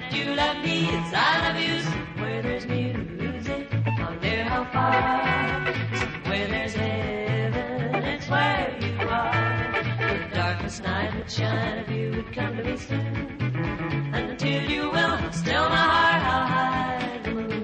you love me as I love you. Somewhere there's music, I wonder how far. Somewhere there's heaven, it's where you are. The darkest night would shine if you would come to me soon. And until you will, still my heart, I'll hide the moon.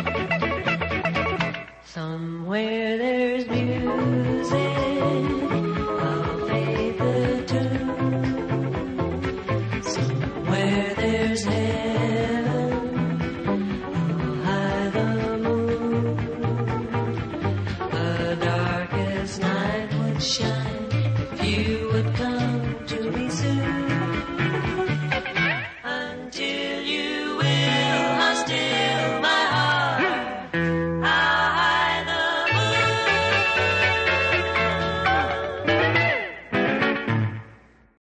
Somewhere there's music,